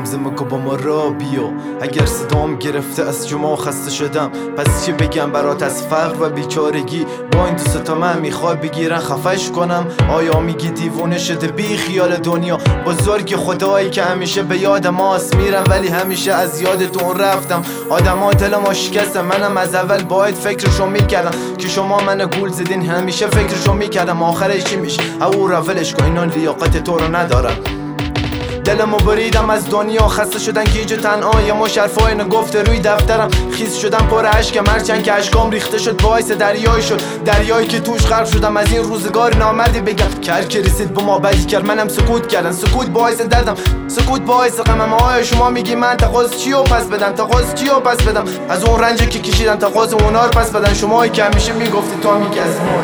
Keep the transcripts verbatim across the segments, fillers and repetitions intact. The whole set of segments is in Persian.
زمزمه که با ما را بیا. اگر صدام گرفته از شما خسته شدم، پس چی بگم برات از فقر و بیچارگی؟ با این دوست تا من میخوای بگیرن خفش کنم؟ آیا میگی دیوونه شده بی خیال دنیا؟ بزرگ خدایی که همیشه به یاد ماست میرم، ولی همیشه از یادتون رفتم. آدما دل ما شکستم، منم از اول باید فکرشو میکردم که شما من گول زدین. همیشه فکرشو میکردم آخرش چی میشه؟ او را ولش کن، اینا لیاقت تو رو ندارن. دلمو بریدم از دنیا، خسته شدن گیج تنها. یه مش حرفا اینو گفته روی دفترم، خیس شدم پر اشکم. هرچند که اشکام ریخته شد باعث دریایی شد، دریایی که توش غرق شدم. از این روزگار نامردی بگم کر که رسید به ما بدی کرد، منم سکوت کردم. سکوت باعث دردم، سکوت باعث غمم. آیا شما میگی من تقاض چیو پس بدم؟ تقاض چیو پس بدم؟ از اون رنجی که کشیدم تقاض اونا رو پس بدم. شمایی که همیشه میگفتی تو میگی از ما،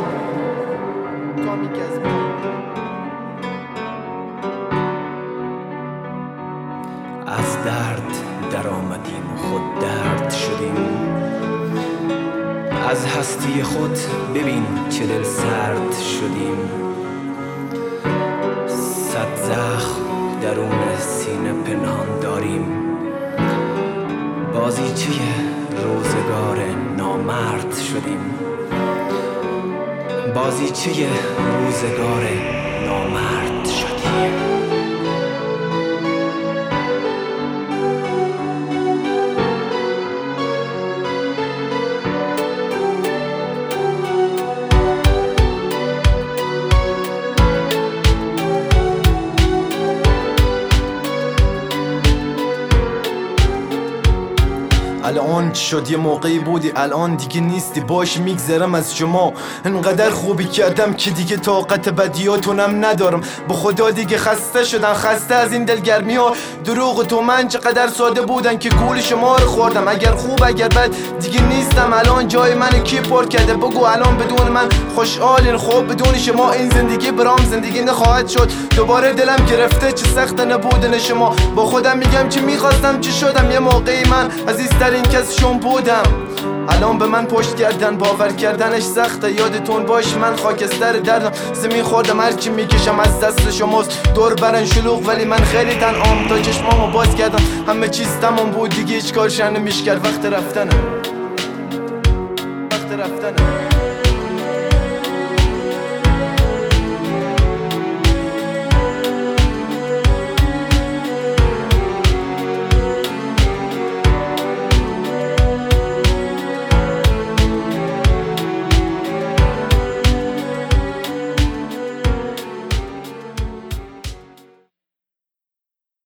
تو میگی از ما. از درد در آمدیم و خود درد شدیم، از هستی خود ببین چه دل سرد شدیم. صد زخم درون سینه پنهان داریم، بازیچه روزگار نامرد شدیم. بازیچه روزگار نامرد شدیم. الان چی شد؟ یه موقعی بودی الان دیگه نیستی، باش میگذرم از شما. انقدر خوبی کردم که دیگه طاقت بدیاتونم ندارم. به خدا دیگه خسته شدم، خسته از این دلگرمی ها. دروغ تو من چقدر ساده بودن که گول شما رو خوردم. اگر خوب اگر بد دیگه نیستم. الان جای منو کی پر کرده؟ بگو الان بدون من خوشحالین؟ خب بدون شما این زندگی برام زندگی نخواهد شد. دوباره دلم گرفته چه سخت نبودن شما. با خودم میگم چی میخواستم چی شدم. یه موقعی من عزیزترین کس شون بودم، الان به من پشت کردن. باور کردنش سخته، یادتون باش من خاکستر دردم. زمین خوردم هرچی میکشم از دست شماست. دور برن شلوغ ولی من خیلی تنهام. تا چشمامو باز کردم همه چیز تمام بود، دیگه هیچ کارش نمیشه کرد. وقت رفتنه، وقت رفتنه.